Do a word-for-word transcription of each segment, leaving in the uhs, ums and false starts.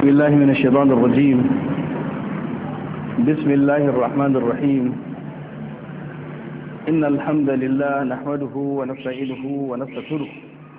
بالله من الشيطان الرجيم. بسم الله الرحمن الرحيم. إن الحمد لله نحمده ونستعينه ونستغفره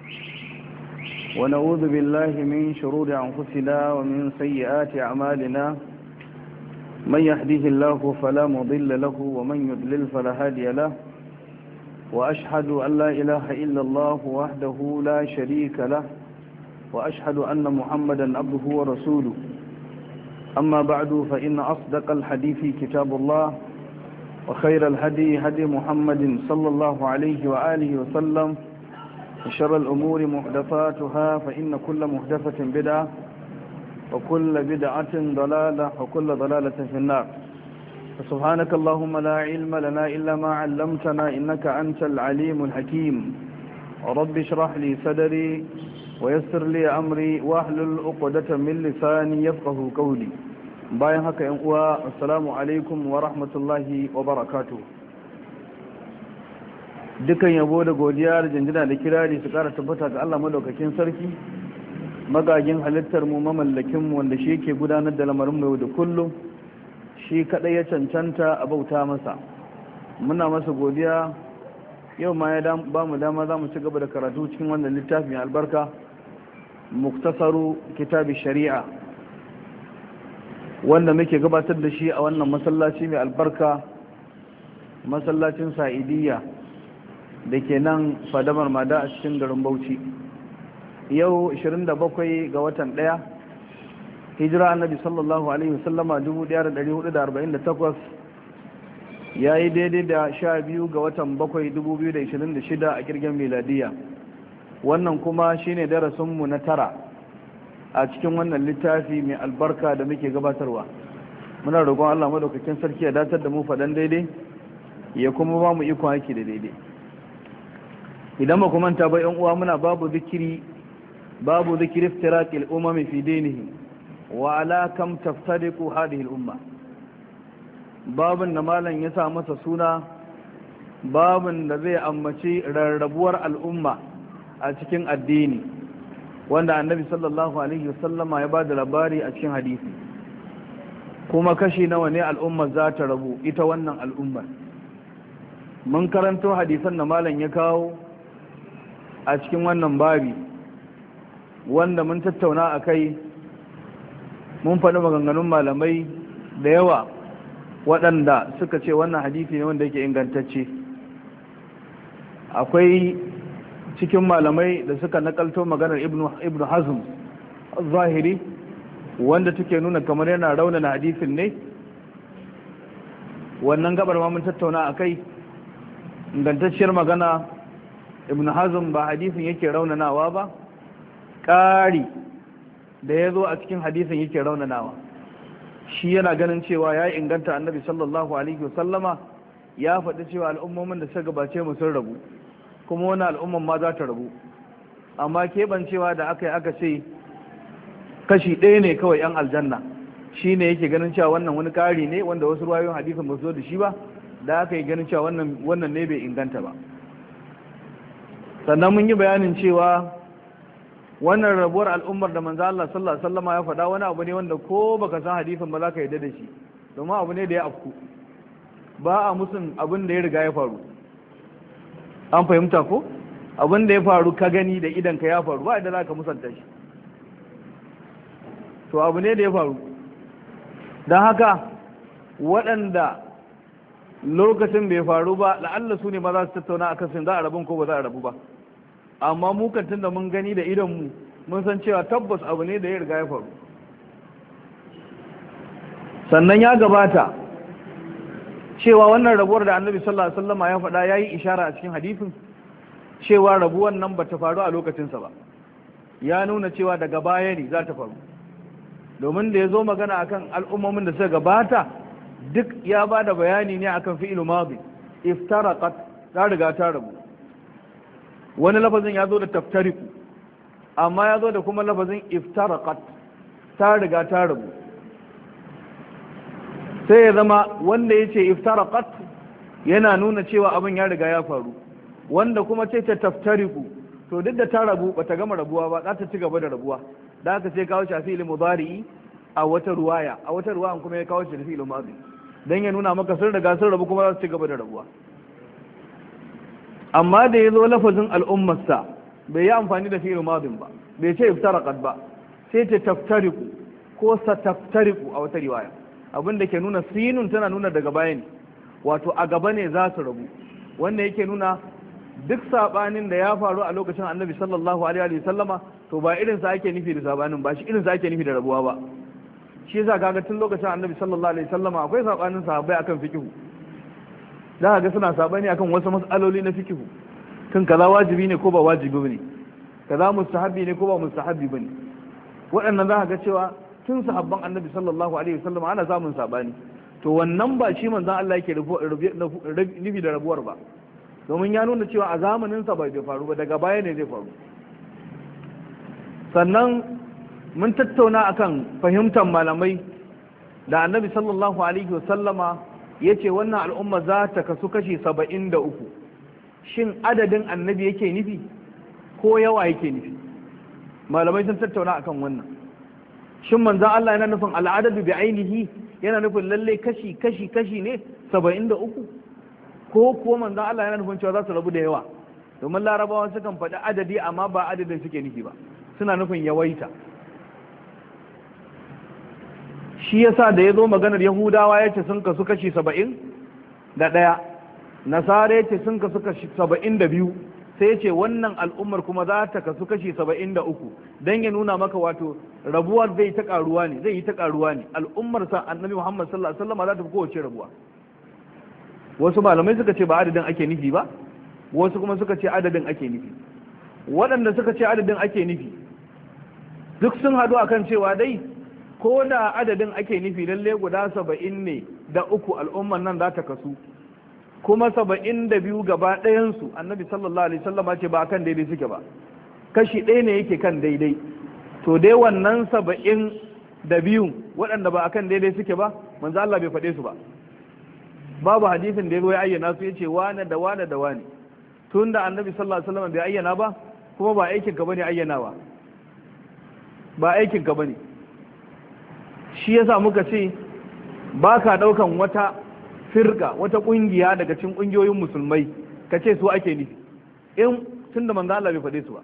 ونعوذ بالله من شرور أنفسنا ومن سيئات أعمالنا. من يهديه الله فلا مضل له ومن يضلل فلا هادي له. وأشهد أن لا إله إلا الله وحده لا شريك له وأشهد أن محمدا عبده ورسوله. أما بعد فإن أصدق الحديث كتاب الله وخير الهدي هدي محمد صلى الله عليه وآله وسلم وشر الأمور محدثاتها فإن كل محدثة بدعة وكل بدعة ضلالة وكل ضلالة في النار. سبحانك اللهم لا علم لنا إلا ما علمتنا إنك أنت العليم الحكيم. رب اشرح لي صدري ويسر لي أمري واحلل عقدة من لساني يفقه قولي. bayan haka yan uwa, assalamu alaikum wa rahmatullahi wa barakatuh. dukan yabo da godiya da jinjina da kirari su kara tabbata ga Allah madaukakin sarki, magagin halittar mu, mamallakin mu, wanda shi yake gudanar da lamarin mu da kullum. Shi kadai ya cancanta a bauta masa, muna masa godiya. Yau ma ya ba mu dama za mu ci gaba da karatu cikin wannan littafin albarka, muktasaru kitabi shari'a, wanda muke gabatar da shi a wannan masallaci mai albarka, masallacin sa'idiyya da ke nan fadamar mada a cikin garin Bauchi. Yau ashirin da bakwai ga watan ɗaya, hijira annabi sallallahu alaihi wasallama dubu ɗaya da ɗari hudu da arba'in da takwas, ya yi daidai da sha biyu ga watan bakwai dubu biyu da ashirin da shida a kirgin miladiya. Wannan kuma shine darasinmu na tara a cikin wannan littafi mai albarka da muke gabatarwa. Muna roƙon Allah madaukakin sarki ya datar da mu faɗan daidai, ya kuma ba mu iko haki da daidai. Idan ba kuma ta ba yan uwa, muna babu zikiri babu zikiri iftiraqil umami fi dinihi wa ala kam taftariqu hadhihi al-umma. babun da malam ya sa masa suna babun da zai ammaci rarrabuwar al'umma a cikin addini, wanda annabi sallallahu alaihi wasallama ya ba da labari a cikin hadisi. Kuma kashi nawa ne al'ummar za ta rabu, ita wannan al'ummar? Mun karanto hadisan da malam ya kawo a cikin wannan babi, wanda mun tattauna a kai, mun faɗi maganganun malamai da yawa waɗanda suka ce wannan hadisi ne wanda yake ingantacce. Akwai cikin malamai da suka nakalto maganar ibnu hazm zahiri, wanda take nuna kamar yana raunana hadisin ne. wannan gabar ma mun tattauna akai. Ingantacciyar magana, ibnu hazm ba hadisin yake raunanawa ba, ƙari da ya zo a cikin hadisin yake raunanawa. Shi yana ganin cewa ya inganta annabi sallallahu alaihi wasallama ya faɗi cewa al'ummomin da suka gabace mu sun rabu, kuma wani al'umman ma za ta rabu. Amma keɓancewa da aka yi aka ce kashi ɗaya ne kawai 'yan aljanna, shi ne yake ganin cewa wannan wani ƙari ne wanda wasu ruwayoyin hadisin ba su zo da shi ba, da aka yi ganin cewa wannan ne bai inganta ba. Sannan mun yi bayanin cewa wannan rabuwar al'ummar da manzo Allah sallallahu alaihi wasallam ya faɗa wani abu ne wanda ko baka san hadisin ba za ka yarda da shi, domin abu ne da ya afku, ba a musun abin da ya riga ya faru. An fahimta ko? Abin da ya faru ka gani da idan ka ya faru, ba idan za ka musanta shi. To abu ne da ya faru. Don haka waɗanda lokacin bai faru ba, la'alla su ne ma za su tattauna a kasin za a rabun ko ba za a rabu ba. Amma mu kan tunda mun gani da idonmu mun san cewa tabbas abu ne da ya riga ya faru. Sannan ya gabata cewa wannan rabuwar da annabi sallallahu alaihi wasallam ya faɗa yayi ishara a cikin hadisin cewa rabuwar nan bata faru a lokacinsa ba, ya nuna cewa daga baya ne za ta faru. Domin da ya zo magana akan al'ummomin da suka gabata, duk ya ba da bayani ne akan fi'il madi, iftaraqat, ta riga ta rabu. Wani lafazin ya zo da taftariku, amma ya zo da kuma lafazin iftaraqat, ta riga ta rabu. Sai ya zama wanda ya ce iftaraqat yana nuna cewa abin ya riga ya faru, wanda kuma ce ta taftariku to duk da ta rabu bata gama rabuwa ba, za ta ci gaba da rabuwa. da aka sai kawo shafi ilmu mudari a wata ruwaya a wata ruwayan kuma ya kawo shi da fi'il madi dan ya nuna maka sun riga sun rabu kuma za su ci gaba da rabuwa. amma da ya zo lafazin al'ummarsa bai yi amfani da fi'il madin ba, bai ce iftaraqat ba, sai ta taftariku ko sataftariku a wata riwaya, abin da ke nuna sinun tana nuna daga baya ne, wato a gaba ne za su rabu, wanda yake nuna duk sabanin da ya faru a lokacin annabi sallallahu alaihi wa sallama to ba irin sa ake nufi da sabanin ba, shi irin sa ake nufi da rabuwa ba. shi yasa kaga tun lokacin annabi sallallahu alaihi wa sallama akwai sabanin sahabbai akan fiqhu, za ka ga suna sabani akan wasu mas'aloli na fiqhu, kan kaza wajibi ne ko ba wajibi bane, kaza mustahabi ne ko ba mustahabi bane. waɗannan za ka ga cewa tun sahabban annabi sallallahu alaihi wa sallama ana samun sabani, to wannan ba shi manzon Allah yake nufi da rabuwar ba, domin ya nuna cewa a zamaninsa bai faru ba, daga baya ne zai faru. sannan mun tattauna akan fahimtar malamai da annabi sallallahu alaihi wasallama ya ce wannan al'umma za ta kasu kashi saba'in da uku. shin adadin annabi yake nufi ko yawa yake nufi? malamai sun tattauna akan wannan. shin manzan Allah yana nufin al'adadu bi ainihi, yana nufin lalle kashi kashi kashi ne saba'in da uku, ko kuwa manzan Allah yana nufin cewa za su rabu da yawa? domin larabawa sukan faɗi adadi amma ba adadin suke nufi ba, suna nufin yawaita. shi yasa da ya zo maganar yahudawa ya ce sun kasu kashi saba'in da ɗaya, nasara ya ce sun kasu kashi saba'in da biyu, sai ya ce wannan al'ummar kuma za ta kasu kashi saba'in da uku, don ya nuna maka wato rabuwar zai ta karuwa ne, zai yi ta karuwa ne. al'ummar sa annabi Muhammad sallallahu alaihi wasallam za ta fi kowace rabuwa. wasu malamai suka ce ba adadin ake nufi ba, wasu kuma suka ce adadin ake nufi. waɗanda suka ce adadin ake nufi duk sun haɗu akan cewa dai ko da adadin ake nufi lalle guda saba'in ne da uku al'ummar nan za ta kasu, kuma saba'in da biyu gaba ɗayansu annabi sallallahu alaihi wasallam ce ba kan daidai suke ba, kashi ɗaya ne yake kan daidai. to dai wannan saba'in da biyu waɗanda ba akan daidai suke ba manzo Allah bai faɗe su ba, babu hadisin da ya zo ya ayyana su, ya ce wane da wane da wane. tun da annabi sallallahu alaihi wasallam bai ayyana ba, kuma ba aikin ka bane ayyanawa, ba aikin ka bane. shi yasa muka ce ba ka daukan wata firka, wata kungiya daga cikin kungiyoyin musulmai ka ce su ake nufi, in tun da manzo Allah bai faɗe su ba.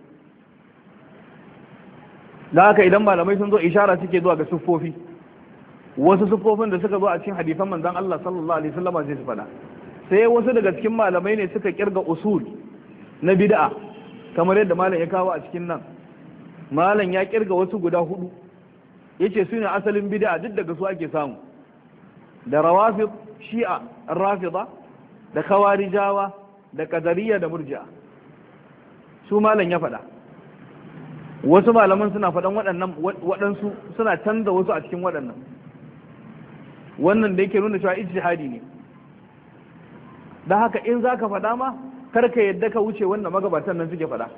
da haka idan malamai sun zo ishara suke zuwa ga siffofi, wasu siffofin da suka zo a cikin hadisan manzon Allah sallallahu alaihi wasallam sai su faɗa. sai wasu daga cikin malamai ne suka kirga usul na bid'a, kamar yadda malam ya kawo a cikin nan. malam ya kirga wasu guda hudu, yace su ne asalin bid'a, duk daga su ake samu, da rawafid shi'a rafida, da khawarijawa, da qadariyya, da murji'a. su malam ya faɗa. wasu malaman suna faɗan waɗannan, waɗansu suna canza wasu a cikin waɗannan. wannan da yake nuna cewa ijtihadi ne. da haka in za ka faɗa ma karka yadda ka wuce wanda magabatan nan suke faɗa,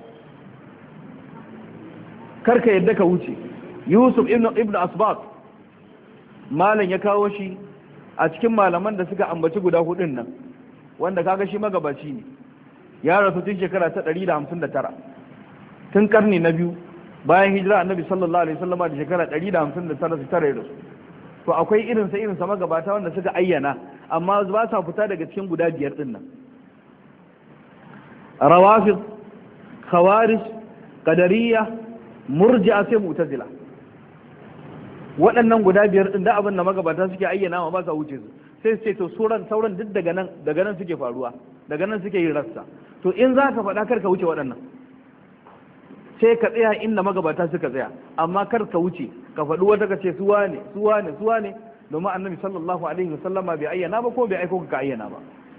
karka yadda ka wuce. yusuf ibn ibn asbaq malam ya kawo shi a cikin malaman da suka ambaci guda hudun nan, wanda kaga shi magabaci ne, ya rasu tun shekara ta ɗari da hamsin da tara, tun karni na biyu bayan hijira annabi sallallahu alaihi wasallam da shekara ɗari da hamsin da tara su tare da su. to akwai irinsa irinsa magabata wanda suka ayyana, amma ba sa fita daga cikin guda biyar din nan. rawafid, khawarij, qadariyya, murji'a, sai mu'tazila. waɗannan guda biyar din da abin da magabata suke ayyana ma ba sa wuce su, sai su ce to sauran sauran duk daga nan daga nan suke faruwa, daga nan suke yin rassa. to in za ka faɗa kar ka wuce waɗannan, sai ka tsaya inda magabata suka tsaya, amma kar ka wuce ka faɗi wata ka ce suwa ne suwa ne suwa ne, domin annabi sallallahu alaihi wasallama bai ayyana ba ko bai aiko ka ayyana ba.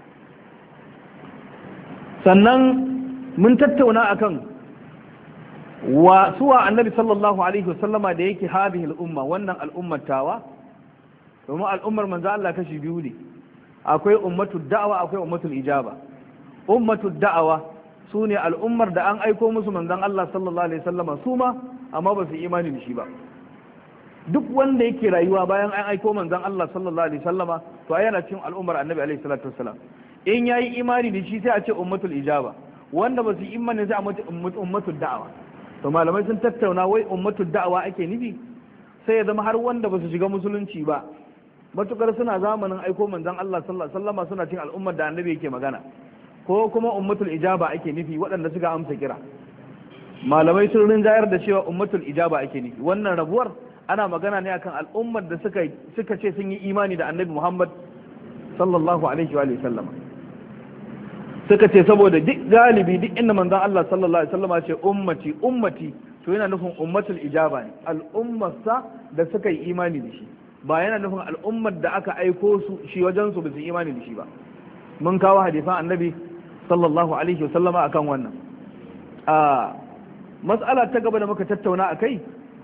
sannan mun tattauna akan wa suwa annabi sallallahu alaihi wasallama da yake hadhihi al'umma, wannan al'ummar tawa, domin al'ummar manzo Allah kashi biyu ne, akwai ummatud da'awa akwai ummatul ijaba. ummatud da'awa su ne al'ummar da an aiko musu manzon Allah sallallahu alaihi wasallama su ma amma ba su imani da shi ba. duk wanda yake rayuwa bayan an aiko manzon Allah sallallahu alaihi wasallama to ai yana cikin al'ummar annabi alaihi salatu wassalam. in yayi imani da shi sai a ce ummatul ijaba, wanda ba su imani sai a ummatul da'awa. to malamai sun tattauna wai ummatul da'awa ake nufi sai ya zama har wanda ba su shiga musulunci ba matukar suna zamanin aiko manzon Allah sallallahu alaihi wasallama suna cin al'ummar da annabi yake magana, ko kuma ummatul ijaba ake nufi waɗanda suka amsa kira. Malamai sun rinjayar da cewa ummatul ijaba ake nufi. Wannan rabuwar ana magana ne akan al'ummar da suka suka ce sun yi imani da annabi Muhammad sallallahu alaihi wa sallam. Suka ce saboda duk galibi duk inda manzon Allah sallallahu alaihi wasallama ce ummati ummati to yana nufin ummatul ijaba ne, al'ummarsa da suka yi imani da shi, ba yana nufin al'ummar da aka aiko su shi wajen su ba su imani da shi ba. Mun kawo hadisan annabi sallallahu alaihi wasallama akan wannan. A mas'ala ta gaba da muka tattauna akai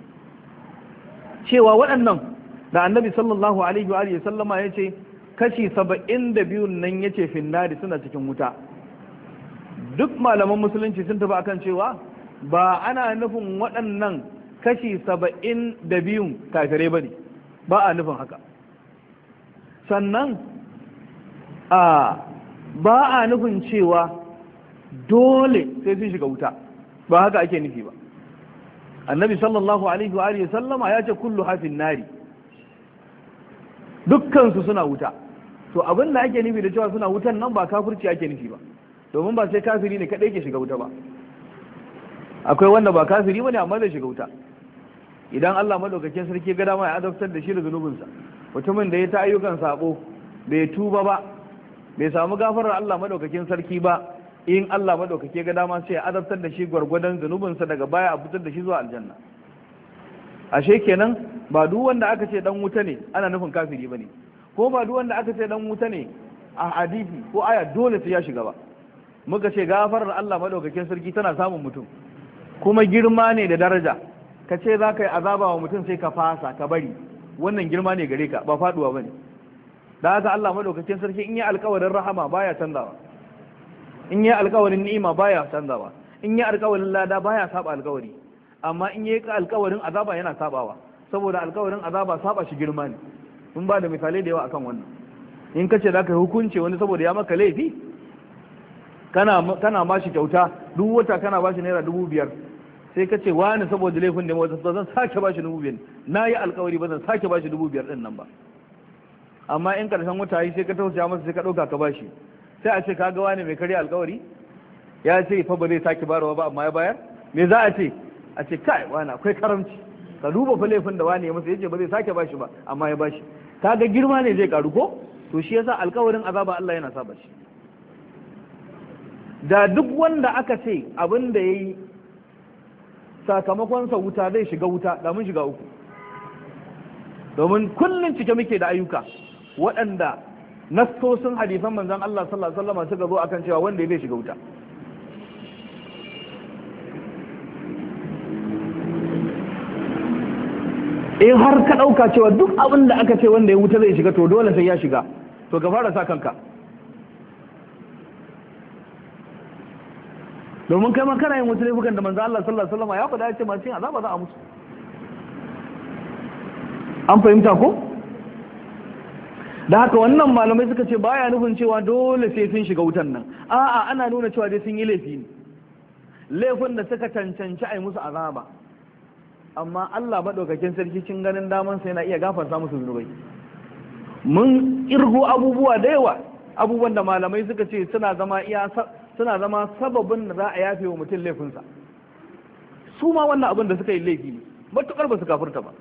cewa waɗannan da annabi sallallahu alaihi wa sallama ya ce kashi saba'in da biyun nan ya ce finnari suna cikin wuta. Duk malaman musulunci sun tafi akan cewa ba ana nufin waɗannan kashi saba'in da biyun kafirai ba ne, ba a nufin haka. Sannan a ba a nufin cewa dole sai sun shiga wuta, ba haka ake nufi ba. Annabi sallallahu alaihi wa sallama ya ce kullu hafin nari, dukkansu suna wuta. To abin da ake nufi da cewa suna wutan nan ba kafirci ake nufi ba, domin ba sai kafiri ne kadai ke shiga wuta ba. Akwai wanda ba kafiri bane amma zai shiga wuta idan Allah madaukakin sarki ga dama ya adabtar da shi da zunubinsa. Mutumin da ya ta ayyukan sabo bai tuba ba, bai samu gafarar Allah madaukakin sarki ba, in Allah madaukake ga dama sai ya adabtar da shi gwargwadon zunubinsa, daga baya a fitar da shi zuwa aljanna. Ashe kenan ba duk wanda aka ce dan wuta ne ana nufin kafiri bane, ko ba duk wanda aka ce dan wuta ne a hadisi ko aya dole sai ya shiga ba. Muka ce gafarar Allah madaukakin sarki tana samun mutum, kuma girma ne da daraja. Ka ce za ka yi azaba wa mutum sai ka fasa ka bari, wannan girma ne gare ka, ba faduwa bane. Da haka Allah madaukakin sarki in yi alkawarin rahama baya canzawa, in yi alkawarin ni'ima baya canzawa, in yi alkawarin lada baya saba alkawari. Amma in yi alkawarin azaba yana sabawa, saboda alkawarin azaba saba shi girma ne. Mun ba da misalai da yawa akan wannan. In ka ce za ka yi hukunci wani saboda ya maka laifi, kana kana ba shi kyauta duk wata, kana ba shi naira dubu biyar, sai ka ce wani saboda laifin da wata zan sake ba shi dubu biyar, na yi alkawari ba zan sake ba shi dubu biyar din nan ba. Amma in karshen wata yi sai ka tausaya masa sai ka ɗauka ka ba shi, sai a ce ka ga wani mai karya alkawari ya ce fa ba zai sake barawa ba amma ya bayar. Me za a ce? A ce kai wani akwai karamci, ka duba fa laifin da wani ya masa, yace ba zai sake bashi ba amma ya bashi. Kaga girma ne zai karu ko? To shi yasa alkawarin azaba Allah yana saba shi. Da duk wanda aka ce abin da yayi sakamakon sa wuta zai shiga wuta, da mun shiga uku. Domin kullun cike muke da ayyuka waɗanda nassosin hadisan manzon Allah sallallahu alaihi wasallam suka zo akan cewa wanda zai shiga wuta. In har ka ɗauka cewa duk abin da aka ce wanda ya wuta zai shiga to dole sai ya shiga, to ka fara sa kanka. Domin kai ma kana yin wasu laifukan da manzo Allah sallallahu alaihi wasallam ya faɗa ya ce masu yin azaba za a musu. An fahimta ko? Da haka wannan malamai suka ce baya nufin cewa dole sai sun shiga wutan nan. A'a, ana nuna cewa dai sun yi laifi ne. Laifin da suka cancanci a yi musu azaba. Amma Allah maɗaukakin sarki cin ganin damansa yana iya gafarta musu zunubai. Mun irgo abubuwa da yawa, abubuwan da malamai suka ce suna zama iya suna zama sababin da za a yafe wa mutum laifinsa. Su ma wannan abin da suka yi laifi ne, matuƙar ba su kafirta ba.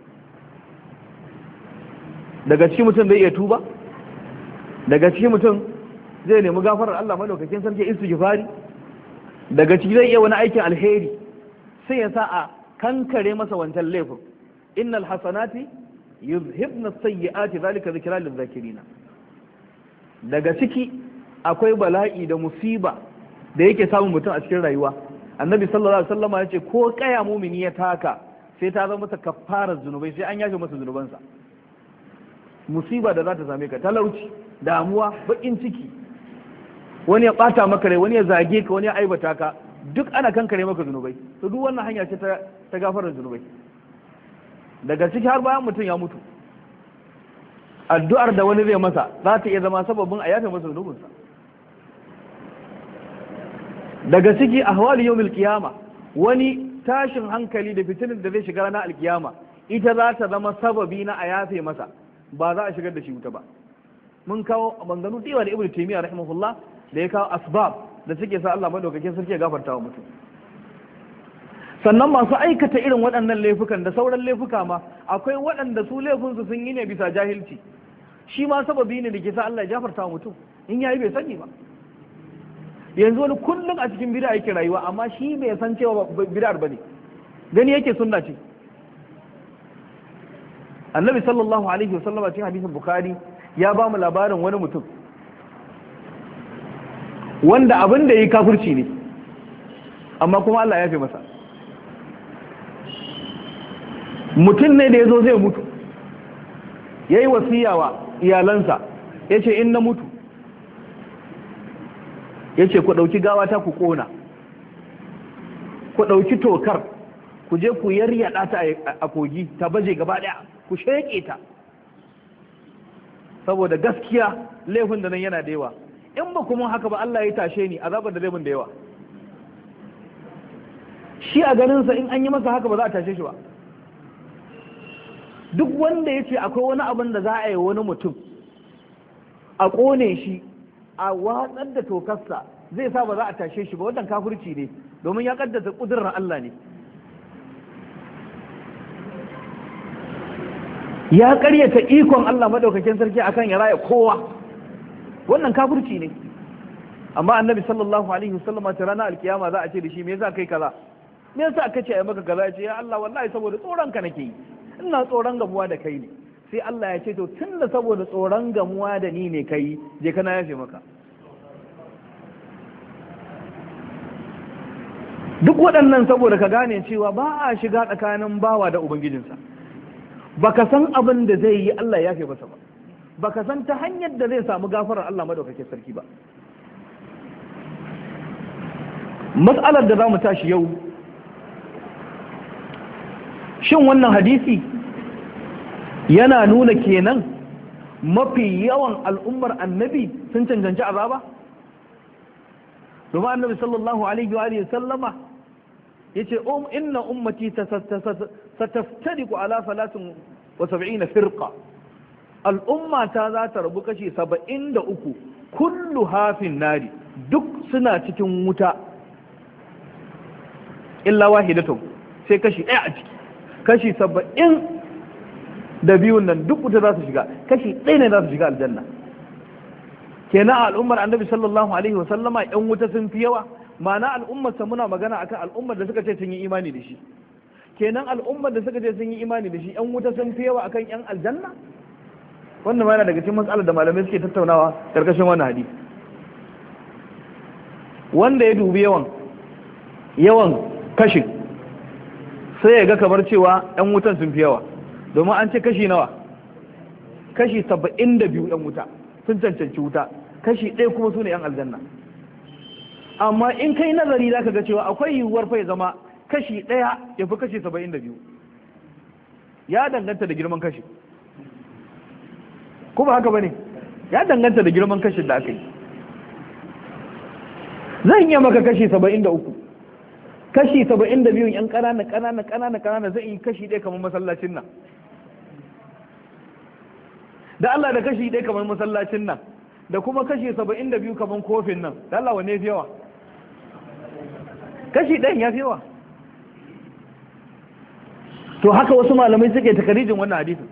Daga cikin mutum zai iya tuba, daga cikin mutum zai nemi gafarar Allah maɗaukakin sarki istighfari, daga ciki zai iya wani aikin alheri sai ya sa a kankare masa wancan laifin. Innal hasanati yuzhibna sayyi'ati zalika zikra lil zakirina. Daga ciki akwai bala'i da musiba da yake samun mutum a cikin rayuwa. Annabi sallallahu alaihi wasallam ya ce ko kaya mumini ya taka sai ta zama masa kafarar zunubai, sai an yafe masa zunubansa. Musiba da za ta same ka, talauci, damuwa, bakin ciki, wani ya bata maka rai, wani ya zage ka, wani ya aibata ka, duk ana kankare maka zunubai. To duk wannan hanya ce ta ta gafarar zunubai. Daga ciki har bayan mutum ya mutu, addu'ar da wani zai masa za ta iya zama sababin a yafe masa zunubinsa. Daga ciki ahwali yawmil qiyama, wani tashin hankali da fitinin da zai shiga ranar alkiyama ita za ta zama sababi na a yafe masa, ba za a shigar da shi wuta ba. mun kawo banganu da yawa da Ibn Taymiyyah rahimahullah da ya kawo asbab da suke sa Allah madaukakin sarki ya gafarta wa mutum. Sannan masu aikata irin waɗannan laifukan da sauran laifuka ma akwai waɗanda su laifinsu sun yi ne bisa jahilci, shi ma sababi ne da ke sa Allah ya gafarta wa mutum in yayi bai sani ba. Yanzu wani kullum a cikin bid'a yake rayuwa amma shi bai san cewa bid'ar bane, gani yake sunna ce. Annabi sallallahu alaihi wasallam a cikin hadisin Bukhari ya ba mu labarin wani mutum wanda abin da yi kafirci ne amma kuma Allah ya fi masa. Mutum ne da ya zo zai mutu ya yi wasiya wa iyalansa ya ce in na mutu ya ce ku ɗauki gawata ku ƙona, ku ɗauki tokar ku je ku yaryaɗa ta a kogi ta baje gaba ɗaya ku sheƙe ta, saboda gaskiya laifin da nan yana da yawa, in ba kuma haka ba Allah ya tashe ni azabar da laifin da yawa. Shi a ganinsa in an yi masa haka ba za a tashe shi ba. Duk wanda ya ce akwai wani abin da za a yi wani mutum a ƙone shi a watsar da tokarsa zai sa ba za a tashe shi ba, wannan kafirci ne, domin ya kaddata ƙudurar Allah ne. Ya ƙaryata ikon Allah madaukakin sarki akan ya raya kowa, wannan kafirci ne. Amma annabi sallallahu alaihi wasallam ta ranar alkiyama za a ce da shi me yasa kai kaza, me yasa aka ce ai maka kaza? Ya ce ya Allah wallahi saboda tsoron ka nake yi, ina tsoron gamuwa da kai ne. Sai Allah ya ce to tunda saboda tsoron gamuwa da ni ne kai, je kana yafe maka. Duk waɗannan saboda ka gane cewa ba a shiga tsakanin bawa da ubangijinsa. Baka san abin da zai yi Allah ya yafe masa ba, baka san ta hanyar da zai samu gafarar Allah madaukakin sarki ba. Mas'alar da za mu tashi yau, shin wannan hadisi yana nuna kenan mafi yawan al'ummar annabi sun cancanci azaba? Domin annabi sallallahu alaihi wa sallama yace um inna ummati sataftariqu ala salatin wa sab'ina firqa, al'umma ta za ta rabu kashi saba'in da uku, kullu hafin nari, duk suna cikin wuta illa wahidatun, sai kashi ɗaya a ciki. Kashi saba'in da biyun nan duk wuta za su shiga, kashi ɗaya ne za su shiga aljanna. Kenan al'ummar annabi sallallahu alaihi wa sallama yan wuta sun fi yawa. Ma'ana al'ummarsa muna magana akan al'ummar da suka ce sun yi imani da shi. Kenan al'ummar da suka ce sun yi imani da shi yan wuta sun fi yawa akan yan aljanna. Wannan ma yana daga cikin matsalar da malamai suke tattaunawa karkashin wannan hadisi. Wanda ya dubi yawan yawan kashin sai ya ga kamar cewa yan wutan sun fi yawa, domin an ce kashi nawa? Kashi saba'in da biyu yan wuta sun cancanci wuta, kashi ɗaya kuma su ne yan aljanna. Amma in kai nazari za ka ga cewa akwai yiwuwar fa ya zama kashi ɗaya ya fi kashi saba'in da biyu, ya danganta da girman kashi, ko ba haka ba ne? Ya danganta da girman kashin da aka yi. Zan iya maka kashi saba'in da uku, kashi saba'in da biyun yan ƙanana ƙanana ƙanana ƙanana zai yi kashi ɗaya kamar masallacin nan. Da Allah da kashi ɗaya kamar masallacin nan da kuma kashi saba'in da biyu kamar kofin nan, da Allah wane fi yawa? Kashi ɗayan ya fi yawa. To haka wasu malamai suke takarijin wannan hadisin,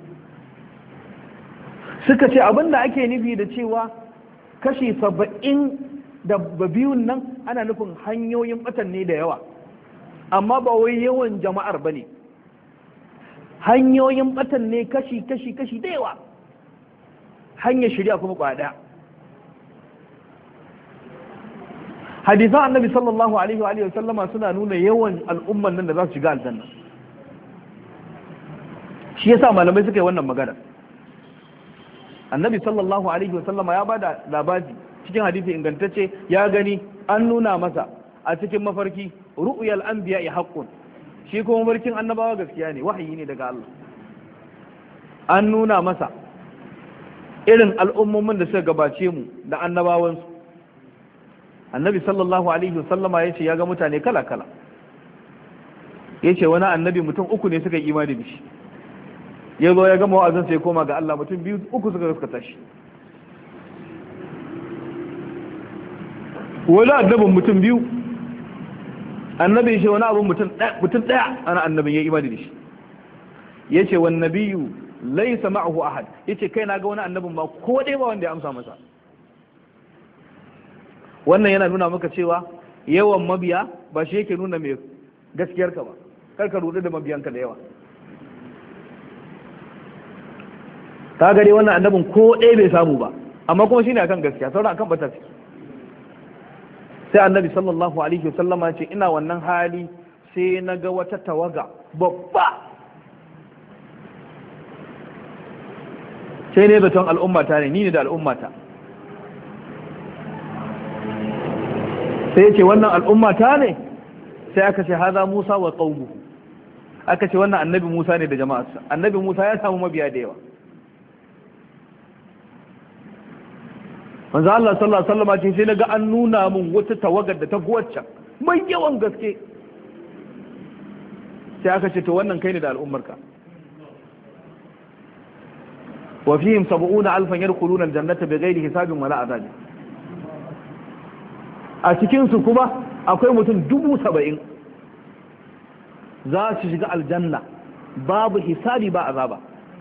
suka ce abin da ake nufi da cewa kashi saba'in da biyun nan ana nufin hanyoyin batan ne da yawa, amma ba wai yawan jama'ar ba ne. Hanyoyin batan ne kashi kashi kashi da yawa, hanyar shirya kuma kwada. Hadisan annabi sallallahu alaihi wa alihi sallama suna nuna yawan al'umman nan da za su shiga aljanna. Shi yasa malamai suka yi wannan magana. Annabi sallallahu alaihi wa sallama ya bada labari cikin hadisi ingantacce, ya gani an nuna masa a cikin mafarki ru'yal anbiya'i haqqun, shi kuma mafarkin annabawa gaskiya ne, wahayi ne daga Allah. An nuna masa irin al'ummomin da suka gabace mu da annabawansu. Annabi sallallahu alaihi wasallama ya ce ya ga mutane kala-kala, ya ce wani annabi mutum uku ne suka yi imani da shi, ya zo ya gama wa'azin sai koma ga Allah, mutum biyu uku suka gaskata shi. wani annabin mutum biyu, annabi shi wani abin mutum ɗaya ana annabin ya imani da shi. ya ce wani nabiyu laisa ma'ahu ahad, ya ce kai na ga wani annabin ba ko ɗaya ba wanda ya amsa masa. wannan yana nuna maka cewa yawan mabiya ba shi yake nuna mai gaskiyarka ba, kar ka rudu da mabiyanka da yawa. ka gare wannan annabin ko ɗaya bai samu ba, amma kuma shine akan gaskiya, sauran akan bata. sai annabi sallallahu alaihi wasallama ce ina wannan hali sai na ga wata tawaga babba, sai ne zaton al'ummata ne, ni ne da al'ummata. sai ce wannan al'ummata ne, sai aka ce haza Musa wa qaumuhu, aka ce wannan annabi Musa ne da jama'arsa. Annabi Musa ya samu mabiya da yawa. manzo Allah sallallahu alaihi wasallam ce sai naga an nuna mun wata tawagar da ta guwacce mai yawan gaske, sai aka ce to wannan kai ne da al'ummarka. wa fihim sab'una alfan yadkhuluna aljannata bighairi hisabin wala adab. a cikin su kuma akwai mutum dubu saba'in za su shiga aljanna babu hisabi ba azaba,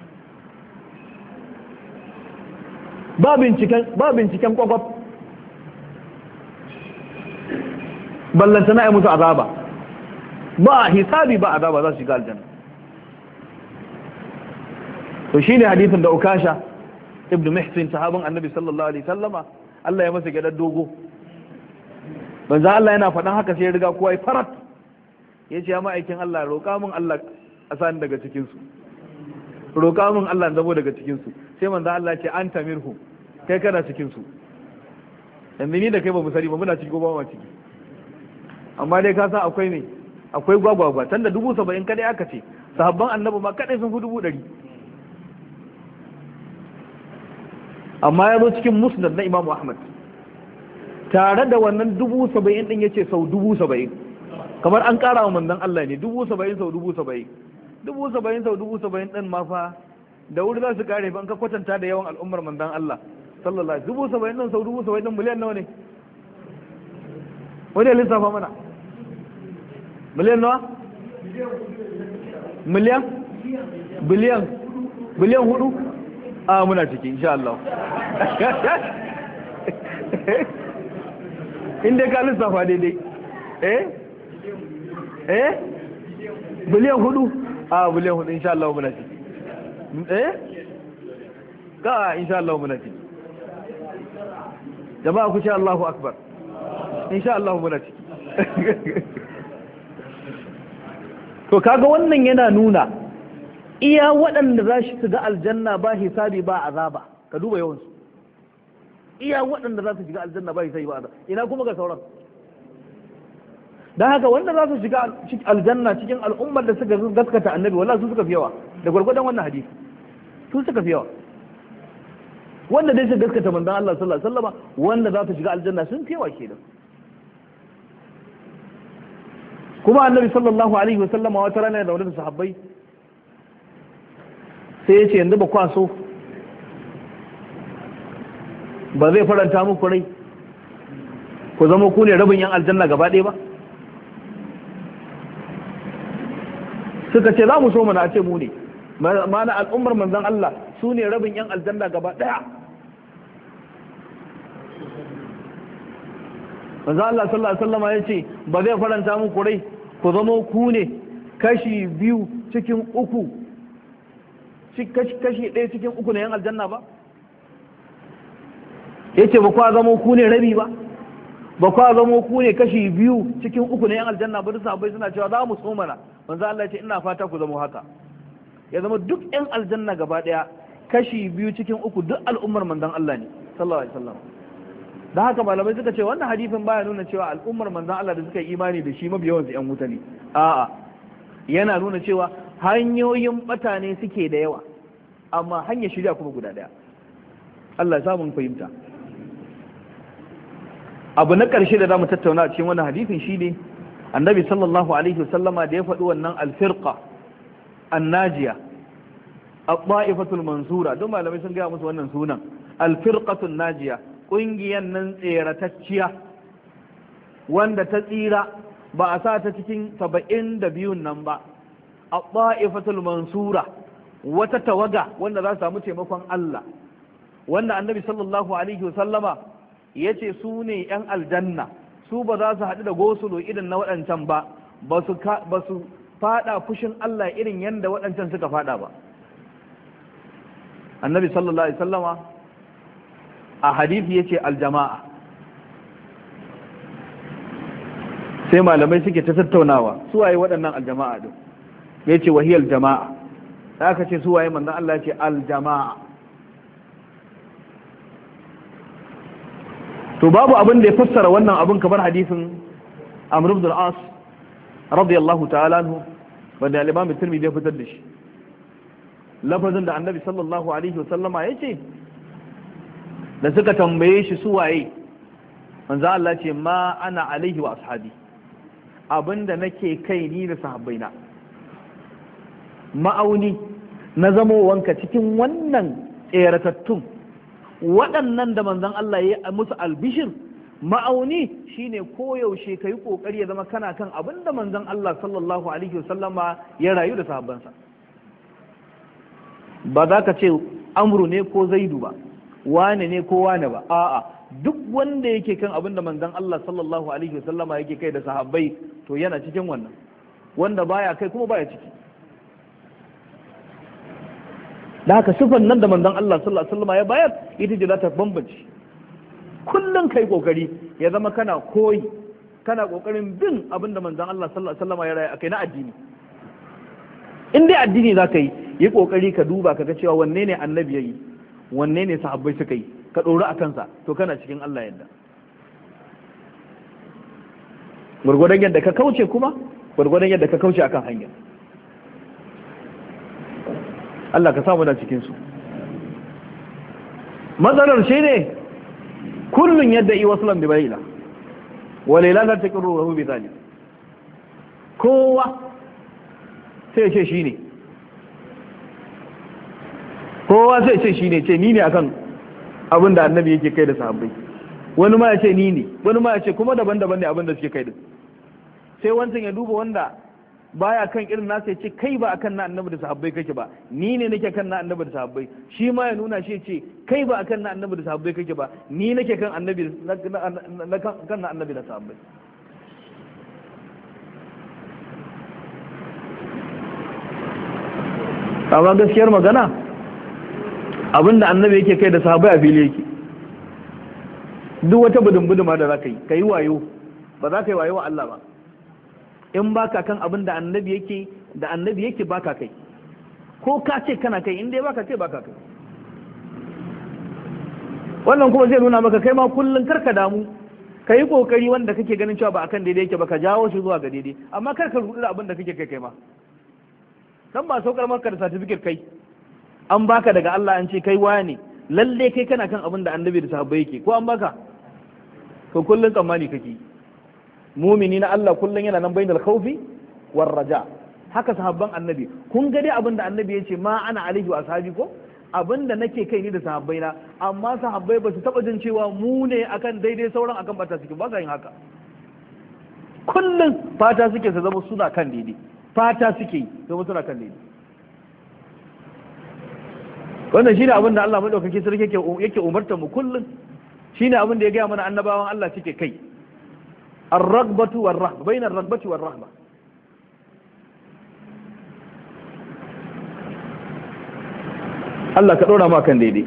ba binciken ba binciken kwakwaf, ballanta na yi musu azaba, ba hisabi ba azaba, za su shiga aljanna. to shine hadithin da Ukasha ibn Mihsin sahabin annabi sallallahu alaihi sallama, Allah ya masa gadar dogo. banza Allah yana faɗan haka sai ya riga kowa ya farat, ya ce ya ma'aikin Allah roƙa min Allah a sani daga cikinsu, roƙa min Allah zabo daga cikinsu. sai manzo Allah ce anta minhum, kai kana cikinsu. yanzu ni da kai ba mu sani ba muna ciki ko ba mu ciki, amma dai ka san akwai ne, akwai gwagwagwa. tanda dubu saba'in kadai aka ce, sahabban annabi ma kadai sun fi dubu ɗari. amma ya zo cikin musnad na Imam Ahmad, tare da wannan dubu saba'in din yace sau dubu saba'in, kamar an ƙara wa manzon Allah ne, dubu saba'in sau dubu saba'in, dubu saba'in sau dubu saba'in din ma fa da wuri za su kare ban ka kwatanta da yawan al'ummar manzon Allah sallallahu alaihi. dubu saba'in din sau dubu saba'in din miliyan nawa ne? wani ya lissafa mana miliyan nawa? miliyan biliyan biliyan hudu. a muna ciki insha Allah. inda ka lissafa daidai eh eh biliyan hudu. a biliyan hudu insha Allah muna ciki eh ga insha Allah muna ciki. jama'a ku ce Allahu akbar, insha Allah muna ciki. to kaga wannan yana nuna iya waɗanda za su shiga aljanna ba hisabi ba azaba, ka duba yawansu. iya waɗanda za su shiga aljanna ba hisabi ba azaba, ina kuma ga sauran. don haka wanda za su shiga aljanna cikin al'ummar da suka gaskata annabi wallahi su suka fi yawa, da gwargwadon wannan hadisi su suka fi yawa. wanda dai su gaskata manzon Allah sallallahu alaihi wasallama, wanda za su shiga aljanna sun fi yawa kenan. kuma annabi sallallahu alaihi wasallama wata rana da wani sahabbai sai ya ce yanzu ba kwaso ba zai faranta muku rai ku zama ku ne rabin yan aljanna gaba ɗaya ba? suka ce za mu so mana a ce mu ne, mana al'ummar manzan Allah su ne rabin yan aljanna gaba ɗaya. manzan Allah sallallahu alaihi wasallam ya ce ba zai faranta muku rai ku zama ku ne kashi biyu cikin uku, kashi ɗaya cikin uku na yan aljanna ba? ya ce ba kwa zama ku ne rabi ba? ba kwa zama ku ne kashi biyu cikin uku na yan aljanna ba? duk sahabbai suna cewa za mu so mana. manzo Allah ya ce ina fata ku zama haka, ya zama duk yan aljanna gaba ɗaya kashi biyu cikin uku duk al'ummar manzon Allah ne sallallahu alaihi wasallam. dan haka malamai suka ce wannan hadisin baya nuna cewa al'ummar manzon Allah da suka yi imani da shi mabiyawan su yan wuta ne, a'a yana nuna cewa hanyoyin bata ne suke da yawa amma hanyar shirya kuma guda daya. Allah ya samu fahimta. abu na ƙarshe da zamu tattauna a cikin wannan hadisin shine annabi sallallahu alaihi wasallama da ya faɗi wannan alfirqa annajiya at-ta'ifatul mansura don malamai sun gaya musu wannan sunan al-firqatul najiya ƙungiyar nan tseratacciya wanda ta tsira ba a sa ta cikin saba'in da biyun nan ba at-ta'ifatul mansura wata tawaga wanda za su samu taimakon Allah wanda annabi sallallahu alaihi wasallama ya ce su ne yan aljanna su ba za su haɗu da gosulo irin na waɗancan ba ba su fada fushin Allah irin yadda waɗancan suka fada ba annabi sallallahu alaihi wasallama a hadisi ya ce aljama'a sai malamai suke ta tattaunawa su waye waɗannan aljama'a din ya ce wahiyar jama'a da aka ce su waye manzon Allah ya ce aljama'a to babu abin da ya fassara wannan abin kamar hadisin Amr ibn al-As radiyallahu ta'ala anhu wanda al-Imam at-Tirmidhi ya fitar da shi lafazin da Annabi sallallahu alaihi wasallama yace da suka tambaye shi su waye manzo Allah ce ma ana alaihi wa ashabi abinda nake kai ni da sahabbaina ma'auni na zamowanka cikin wannan tseratattun waɗannan da manzon Allah ya yi musu albishir ma'auni shine koyaushe ka yi ƙoƙari ya zama kana kan abin da manzon Allah sallallahu alaihi wasallama ya rayu da sahabbansa ba za ka ce amru ne ko zaidu ba wane ne ko wane ba a'a duk wanda yake kan abin da manzon Allah sallallahu alaihi wasallama yake kai da sahabbai to yana cikin wannan wanda baya kai kuma baya ciki da haka sifan nan da manzon Allah sallallahu alaihi wasallam ya bayar ita ce za ta bambance kullun kai kokari ya zama kana koyi kana kokarin bin abinda manzon Allah sallallahu alaihi wasallam ya raya akai na addini in dai addini za ka yi yi kokari ka duba ka ga cewa wanne ne annabi yayi wanne ne sahabbai suka yi ka dora a kansa to kana cikin Allah yadda gurgurdan yadda ka kauce kuma gurgurdan yadda ka kauce akan hanya Allah ka samu da cikinsu matsalar shi ne kullum yadda yi wasu lambi bayila wale lalata ta ƙiru rahu bi zali kowa sai ce shi ne kowa sai ce shi ne ce ni ne akan abin da annabi yake kai da sahabbai wani ma ya ce ni ne wani ma ya ce kuma daban-daban ne abin da suke kai din sai wancan ya duba wanda baya kan irin nasa ya ce kai ba akan na annabi da sahabbai kake ba ni ne nake kan na annabi da sahabbai shi ma ya nuna shi ce kai ba akan na annabi da sahabbai kake ba ni nake kan annabi na kan na annabi da sahabbai amma gaskiyar magana abinda annabi yake kai da sahabbai a fili yake duk wata budin-buduma da za ka yi ka yi wayo ba za ka yi wayo wa Allah ba in baka kan abin da annabi yake da annabi yake baka kai ko ka ce kana kai in dai baka ce baka kai wannan kuma zai nuna maka kai ma kullun karka damu ka yi kokari wanda kake ganin cewa ba akan daidai yake ba ka jawo shi zuwa ga daidai amma kar ka rudu da abin da kake kai kai ma dan ba saukar maka da certificate kai an baka daga Allah an ce kai waya ne lalle kai kana kan abin da annabi da sahabbai yake ko an baka to kullun tsammani kake mumini na Allah kullum yana nan bainal khawfi war raja haka sahabban annabi kun ga dai abinda annabi yace ma ana alaihi wa ashabi ko abinda nake kai ni da sahabbai na amma sahabbai ba su taba jin cewa mu ne akan daidai sauran akan bata suke ba sa yin haka kullum fata suke su zama suna kan daidai fata suke zama suna kan daidai wannan shine abinda Allah madaukake sarki yake yake umartar mu kullum shine abinda ya ga mana annabawan Allah suke kai الرغبة والرهبة بين الرغبة والرهبة Allah ka ɗora ma kan daidai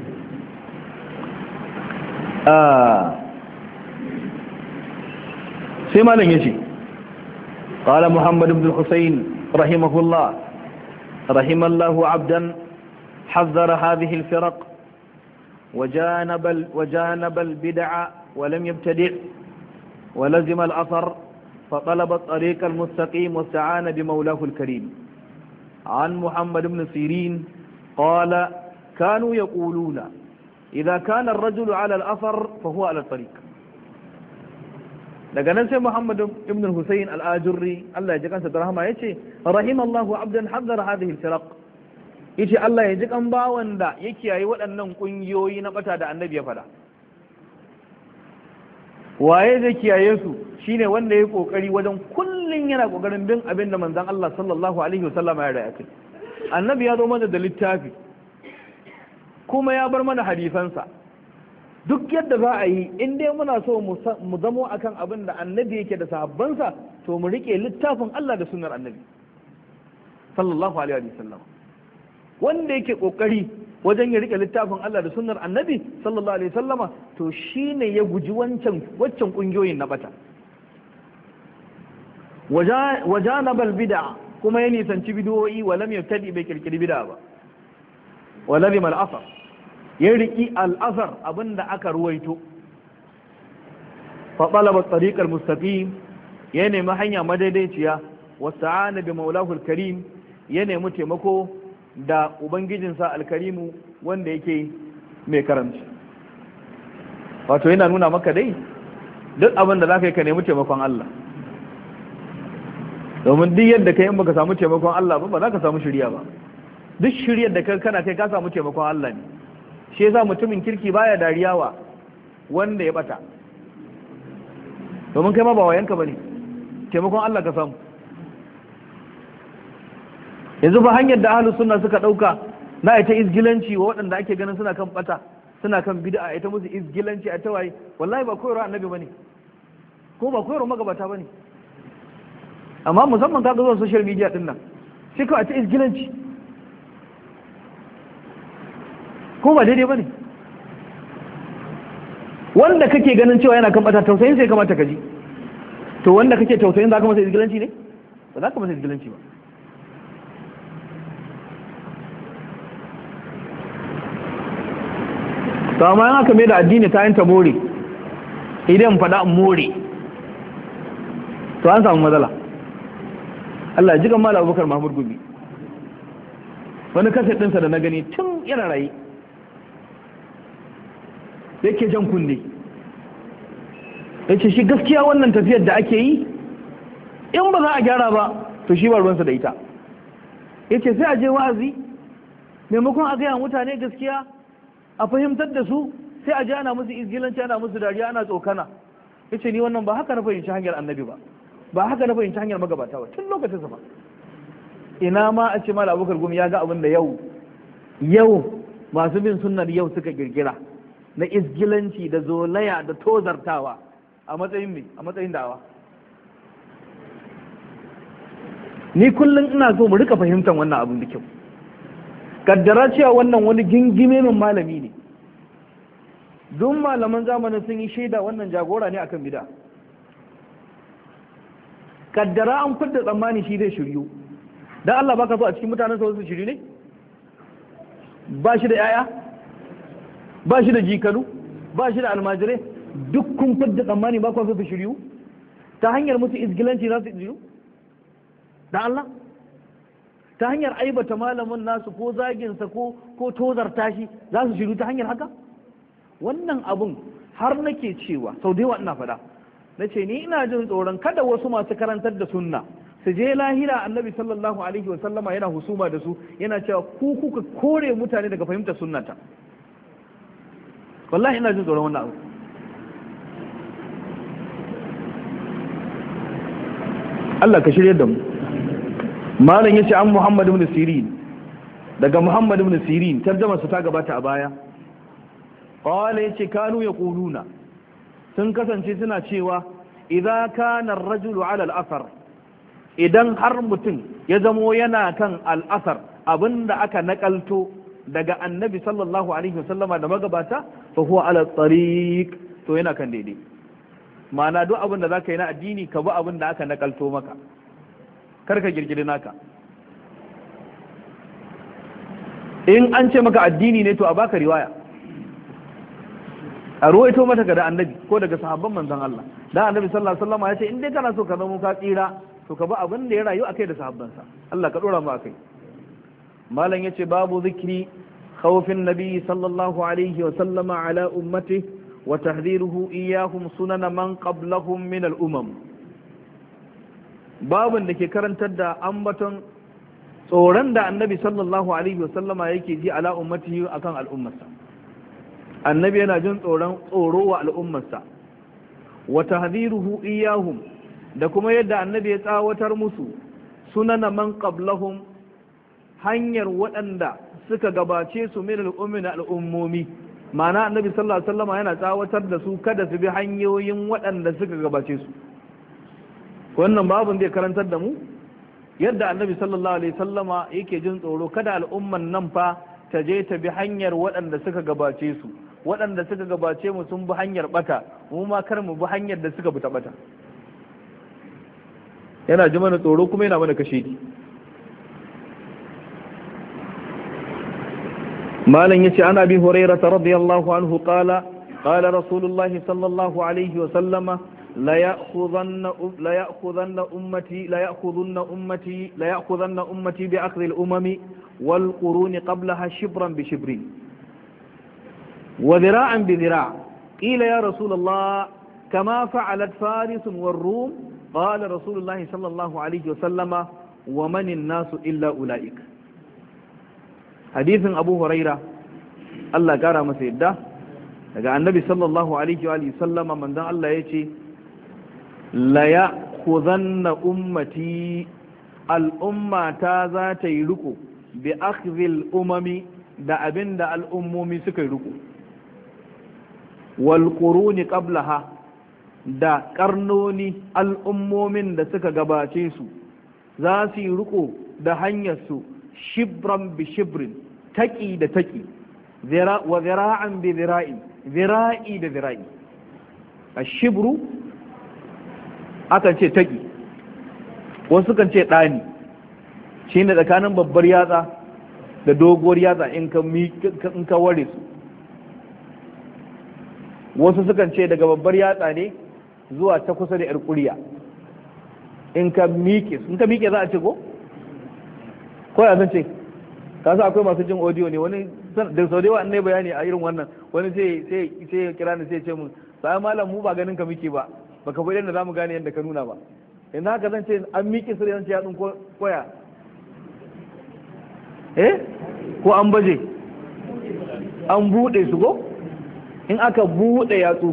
sai malam yace qala Muhammad ibn al-Husayn rahimahullah rahimallahu 'abdan حذر هذه الفرق وجانب وجانب البدع ولم يبتدع ولزم الأثر فطلب الطريق المستقيم واستعان بمولاه الكريم عن محمد بن سيرين قال كانوا يقولون إذا كان الرجل على الأثر فهو على الطريق daga nan sai Muhammad ibn Husayn al-Ajurri Allah ya ji kansa da rahama yace rahimallahu abdan hazzara hadhihi al-firaq yace Allah ya ji kan bawan da ya kiyaye waɗannan kungiyoyi na bata da annabi ya faɗa. Waye zai kiyaye su shine wanda ya kokari wajen kullun yana kokarin bin abin da manzon Allah sallallahu alaihi wasallam ya raya kai. Annabi ya zo mana da littafi kuma ya bar mana hadisansa. Duk yadda za a yi in dai muna so mu zamo akan abin da annabi yake da sahabbansa, to mu rike littafin Allah da sunnar annabi sallallahu alaihi wasallam. Wanda yake kokari wajen ya rike littafin Allah da sunnar annabi sallallahu alaihi wasallama, to shine ya guji wancan waccan kungiyoyin na bata. wajanabal bid'a, kuma ya nisanci bid'o'i, wa lam yabtadi bai kirkiri bid'a ba. wa lazim al-asr, ya riki al-asr abinda aka ruwaito. fa talaba at-tariq al-mustaqim, ya nemi hanya madaidaiciya. wasta'ana bi maulahu al-karim, ya nemi taimako da ubangijinsa al-karimu wanda yake mai karamci. Wato yana nuna maka dai duk abin da zaka yi ka nemi taimakon Allah, domin duk yadda kai in baka samu taimakon Allah ba ba za ka samu shiriya ba. Duk shiriyar da kai kana kai ka samu taimakon Allah ne. Shi yasa mutumin kirki baya dariya wa wanda ya bata, domin kai ma ba wayanka bane, taimakon Allah ka samu. Yanzu ba hanyar da ahlus sunna suka dauka na ita izgilanci wa waɗanda ake ganin suna kan bata, suna kan bid'a, ita musu izgilanci a tawaye, wallahi ba koyarwa annabi bane, ko ba koyarwa magabata bane. Amma musamman ka ga zuwa social media din nan, sai kawai a ta izgilanci, ko ba daidai bane. Wanda kake ganin cewa yana kan bata, tausayin sai kamata ka ji. To wanda kake tausayin za ka masa izgilanci ne? Ba za ka masa izgilanci ba. to amma in aka mai da addini ta yanta more, idan faɗa more, to an samu matsala. Allah ya ji kan Malam Abubakar Mahmud Gumi, wani kaset ɗinsa da na gani tun yana raye yake jan kunne, yace shi gaskiya wannan tafiyar da ake yi in ba za a gyara ba to shi ba ruwansa da ita. Yace sai a je wa'azi, maimakon a gaya mutane gaskiya a fahimtar da su, sai a je ana musu izgilanci, ana musu dariya, ana tsokana. Yace ni wannan ba haka na fahimci hanyar annabi ba, ba haka na fahimci hanyar magabata ba tun lokacin sa ba. Ina ma a ce Malam Abubakar Gumi ya ga abin da yau yau masu bin sunnar yau suka girgira na izgilanci da zolaya da tozartawa a matsayin me a matsayin dawa. Ni kullum ina so mu rika fahimtar wannan abin da kyau. Kaddara cewa wannan wani gingime min malami ne, duk malaman zamanin sun yi shaida wannan jagora ne akan bid'a. Kaddara an fidda tsammani shi zai shiryu, dan Allah baka so a cikin mutanen sa wasu shiryu ne? Ba shi da yaya, ba shi da jikanu, ba shi da almajirai, duk kun fidda tsammani ba ku so su shiryu ta hanyar musu izgilanci za su shiryu? Dan Allah, ta hanyar aibata malamin nasu ko zaginsa ko ko tozarta shi za su shiru ta hanyar haka? Wannan abun har nake cewa sau da yawa ina faɗa, na ce ni ina jin tsoron kada wasu masu karantar da sunna su je lahira annabi sallallahu alaihi wasallama yana husuma da su, yana cewa ku kuka kore mutane daga fahimtar sunnata. Wallahi ina jin tsoron wannan abu. Allah ka shirye da mu. Malam yace an Muhammad ibn Sirin, daga Muhammad ibn Sirin, tarjumar su ta gabata a baya. Qala yace kanu yaquluna, sun kasance suna cewa idza kana ar-rajulu ala al-athar, idan har mutum ya zamo yana kan al-athar, abinda aka nakalto daga annabi sallallahu alaihi wasallama da magabata, fa huwa ala tariq, to yana kan daidai. Ma'ana duk abin da zaka yi na addini ka bi abin da aka nakalto maka, kar ka girgiri naka. In an ce maka addini ne to a baka riwaya, a ruwaito mata ga da annabi ko daga sahabban manzon Allah. Dan annabi sallallahu alaihi wasallam ya ce in dai kana so ka zama ka tsira to ka bi abin da ya rayu akai da sahabbansa. Allah ka dora mu akai. Malam yace babu zikri khawfin nabi sallallahu alaihi wasallama ala ummati wa tahdhiruhu iyyahum sunana man qablahum min al-umam. Babin da ke karantar da ambaton tsoron da annabi sallallahu alaihi wasallama yake ji ala ummatihi akan al'ummarsa. Annabi yana jin tsoron tsoro wa al'ummarsa, wa tahdhiruhu iyahum, da kuma yadda annabi ya tsawatar musu sunana man qablahum, hanyar waɗanda suka gabace su min al'ummi na al'ummomi. Ma'ana annabi sallallahu alaihi wasallama yana tsawatar da su kada su bi hanyoyin waɗanda suka gabace su. Wannan babun zai karantar da mu yadda annabi sallallahu alaihi wasallama yake jin tsoro kada al'umman nan fa ta je ta bi hanyar waɗanda suka gabace su. Waɗanda suka gabace mu sun bi hanyar bata, mu ma kar mu bi hanyar da suka bi ta bata. Yana ji mana tsoro kuma yana mana kashe ni. malan yace ana bi hurairah radiyallahu anhu qala qala rasulullah sallallahu alaihi wa sallama la ya'khudhanna la ya'khudhanna ummati la ya'khudhanna ummati la ya'khudhanna ummati bi akhdhi al-umam wal qurun qablaha shibran bi shibrin wa dhira'an bi dhira' qila ya rasulullah kama fa'alat faris wal rum qala rasulullah sallallahu alaihi wa sallama wa man an-nasu illa ulaika. Hadisin Abu Huraira Allah kara masa yadda daga annabi sallallahu alaihi wa sallama manzon Allah yace la ya'khudhanna ummati, al'ummata za ta yi riko bi akhdhil umami, da abinda al'ummomi suka yi riko, wal quruni qablaha, da karnoni al'ummomin da suka gabace su za su yi riko da hanyar su shibran bi shibrin, taki da taki, wa zira'an bi zira'i, zira'i da zira'i. A shibru akan ce taki, wasu kan ce ɗani, shi ne tsakanin babbar yatsa da doguwar yatsa in ka ware su. Wasu sukan ce daga babbar yatsa ne zuwa ta kusa da 'yar ƙuriya, in ka miƙe in ka miƙe za a ce ko? ko ya zan ce ka sa akwai masu jin audio ne, wani da sau da yawa ne bayani a irin wannan, wani sai sai sai ya kira ni sai ce mun sai malam mu ba ganin ka miki ba baka bai yadda zamu gane yadda ka nuna ba. Yanzu haka zan ce an miki sirri zan ce ya ko koya eh ko an baje an bude su ko? In aka bude yatsu,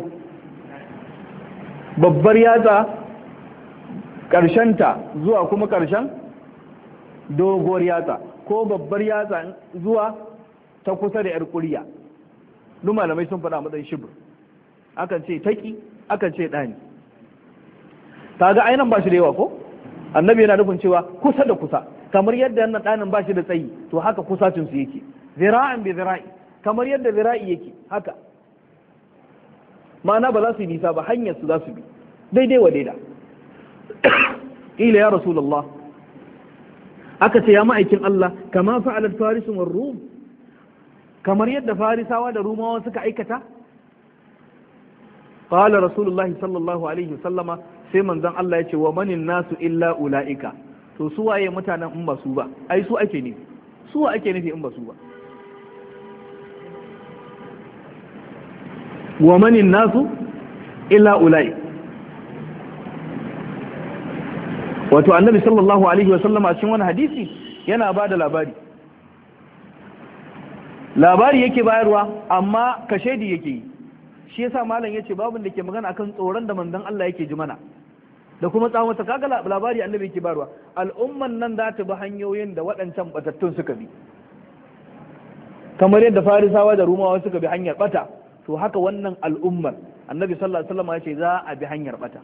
babbar yatsa karshenta zuwa kuma karshen doguwar yatsa, ko babbar yatsa zuwa ta kusa da 'yar ƙuriya, duk malamai sun faɗa matsayin shibir. Akan ce taki, akan ce ɗani. Ta ga ainihin ba shi da yawa ko? Annabi yana nufin cewa kusa da kusa, kamar yadda yana ɗanin ba shi da tsayi, to haka kusacinsu yake. Zira'an bi zira'i, kamar yadda zira'i yake haka. Ma'ana ba za su yi nisa ba, hanyar su za su bi daidai wa daida. Ila ya Rasulullah, aka ce ya ma'aikin Allah kama fa'alat farisun war rum, kamar yadda farisawa da rumawa suka aikata. Qala rasulullahi sallallahu alaihi wasallama, sai manzon Allah ya ce wa manin nasu illa ulaika, to su waye mutanen in ba su ba, ai su ake nufi, su wa ake nufi in ba su ba. Wa manin nasu illa ulaika, wato annabi sallallahu alaihi wa sallama a cikin wani hadisi yana ba da labari labari yake bayarwa amma kashedi yake yi. Shi yasa malam yace babun da ke magana akan tsoron da manzon Allah yake ji mana da kuma tsawon ta, kaga labari annabi yake bayarwa, al'umman nan za ta bi hanyoyin da waɗancan batattun suka bi, kamar yadda farisawa da rumawa suka bi hanyar bata, to haka wannan al'ummar annabi sallallahu alaihi wasallam yace za a bi hanyar bata.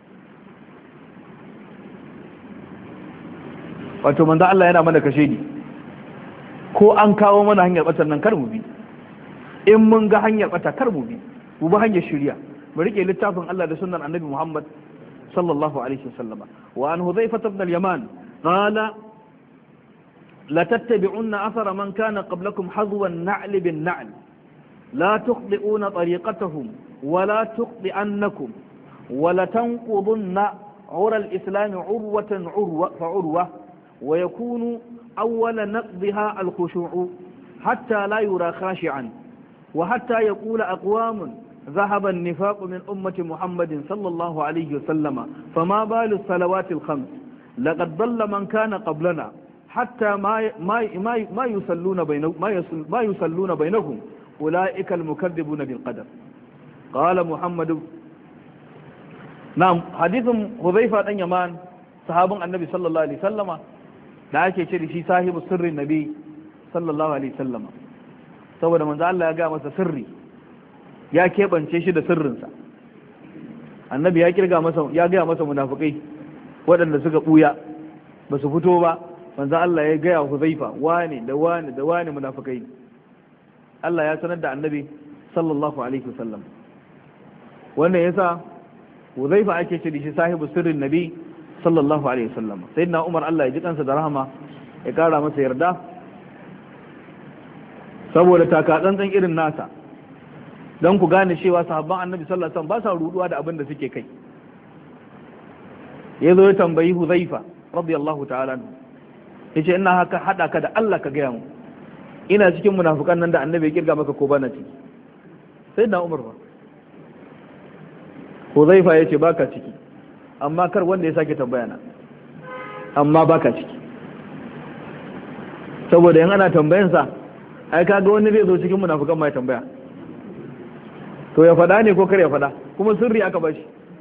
Wato manzo Allah yana mana kashe ni, ko an kawo mana hanyar batan nan kar mu bi, in mun ga hanyar bata kar mu bi, mu bi hanyar shari'a, mu rike littafin Allah da sunnan annabi Muhammad sallallahu alaihi wasallama. Wa an Hudhayfa ibn al-Yaman qala la tattabi'unna athara man kana qablakum hadwa an-na'l bin-na'l la tukhdi'una tariqatahum wa la tukhdi'annakum wa la tanqudunna 'ura al-islam 'urwatan 'urwa fa'urwa ويكون أول نقضها الخشوع حتى لا يرى خاشعا وحتى يقول أقوام ذهب النفاق من أمة محمد صلى الله عليه وسلم فما بال الصلوات الخمس لقد ضل من كان قبلنا hatta ma ma ma yusalluna bainahum ma yusalluna bainahum ulaika al-mukaththibuna bil qadar qala muhammad na'am hadithun hudhaifa dan yaman sahabin annabi sallallahu alaihi wasallama da ake ce da shi sahibu sirrin nabi sallallahu alaihi wasallama saboda manzo Allah ya ga masa sirri ya kebance shi da sirrinsa annabi ya kirga masa ya ga masa munafikai waɗanda suka buya ba su fito ba manzo Allah ya ga Huzaifa wani da wani da wani munafikai Allah ya sanar da annabi sallallahu alaihi wasallam wannan yasa Huzaifa ake ce da shi sahibu sirrin nabi sallallahu alaihi wasallam sayyidina Umar Allah ya ji kansa da rahama ya kara masa yarda saboda taka tsantsan irin nasa don ku gane cewa sahabban annabi sallallahu alaihi wasallam ba sa ruduwa da abin da suke kai yazo ya tambayi Huzaifa radiyallahu ta'ala yace ina haka hada ka da Allah ka gaya mu ina cikin munafikan nan da annabi ya kirga maka ko bana ciki sayyidina Umar ba Huzaifa yace baka ciki amma kar wanda ya sake tambaya na amma baka ciki saboda yan ana tambayansa ai kaga wani zai zo cikin munafikan mai tambaya to ya fada ne ko kar ya fada kuma sirri aka bashi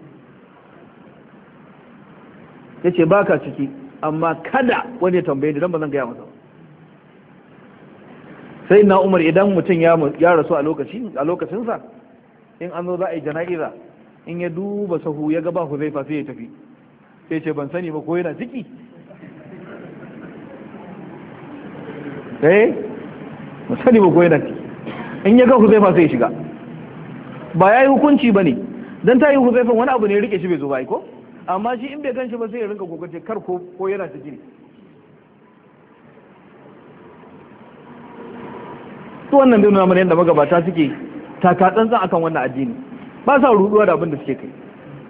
yace baka ciki amma kada wani ya tambaye ni dan bazan ga ya masa sai na Umar idan mutum ya ya rasu a lokaci a lokacin sa in an zo za a yi jana'iza in ya duba sahu ya ga ba Huzaifa sai ya tafi sai ce ban sani ba ko yana ciki eh ban sani ba ko yana ciki in ya ga Huzaifa sai ya shiga ba ya yi hukunci ba ne don ta yi Huzaifa wani abu ne ya rike shi bai zo ba ko amma shi in bai gan shi ba sai ya rinka kokace kar ko ko yana ciki ne to wannan bai nuna mana yadda magabata suke taka tsantsan akan wannan addini ba sa ruduwa da abin da suke kai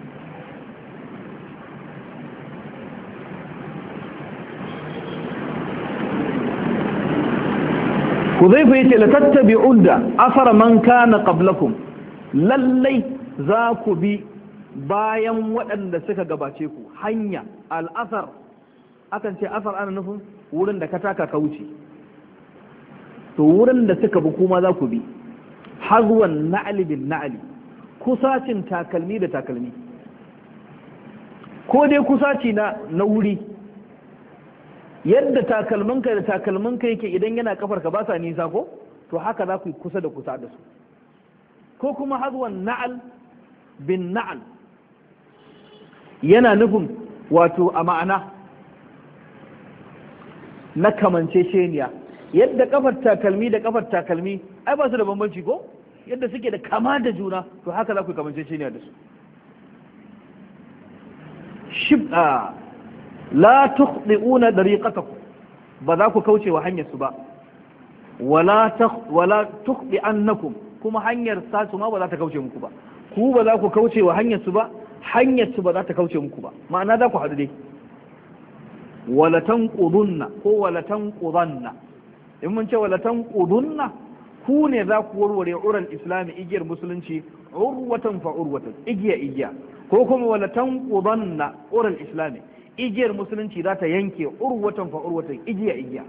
Huzaifa yace la tattabi'un da asara man kana qablakum lallai za ku bi bayan waɗanda suka gabace ku hanya al'asar akan ce asar ana nufin wurin da ka taka ka wuce to wurin da suka bi kuma za ku bi hazwan na'li bin na'li kusacin takalmi da takalmi ko dai kusaci na na wuri yadda takalminka da takalminka yake idan yana kafarka ba sa nisa ko to haka za ku yi kusa da kusa da su ko kuma hazwan na'al bin na'al yana nufin wato a ma'ana na kamance sheniya yadda kafar takalmi da kafar takalmi ai ba su da bambanci ko yadda suke da kama da juna to haka za ku kamance sheniya da su shib'a la tukhdi'una dariqatakum ba za ku kauce wa hanyar su ba wala wala tukhdi annakum kuma hanyar sa su ma ba za ta kauce muku ba ku ba za ku kauce wa hanyar su ba hanyar su ba za ta kauce muku ba ma'ana za ku haɗu dai wala tanqudunna ko wala tanqudanna in mun ce wala tanqudunna ku ne za ku warware ural islami igiyar musulunci urwatan fa urwatan igiya igiya ko kuma wala tanqudanna ural islami igiyar musulunci za ta yanke urwatan fa urwatan igiya igiya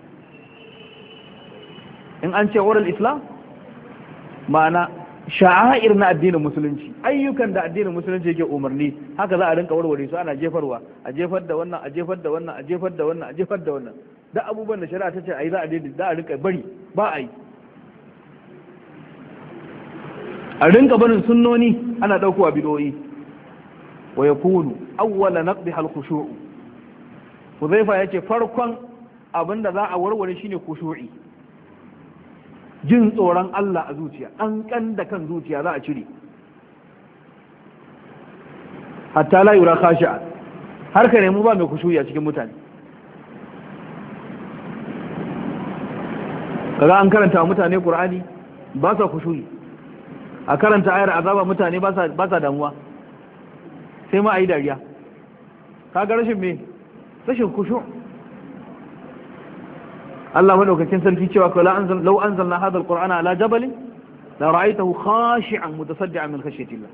in an ce ural islam ma'ana sha'air na addinin musulunci ayyukan da addinin musulunci yake umarni haka za a rinka warware su ana jefarwa a jefar da wannan a jefar da wannan a jefar da wannan a jefar da wannan da abubuwan da shari'a ta ce ai za a daidai za a rinka bari ba a yi a rinka barin sunnoni ana daukowa bidoyi wa yakunu awwala naqdi al khushu' Huzaifa yace farkon abinda za a warware shine khushu'i jin tsoron Allah a zuciya ƙanƙan da kan zuciya za a cire hatta la yura khashi'a har ka nemi ba mai kushuyi a cikin mutane kaga an karanta mutane Qur'ani ba sa kushuyi a karanta ayar azaba mutane ba sa ba sa damuwa sai ma ayi dariya kaga rashin me rashin kushu' Allah madaukakin sarki cewa ko la anzal law anzalna hadha alqur'ana ala jabal la ra'aytahu khashi'an mutasaddian min khashyati Allah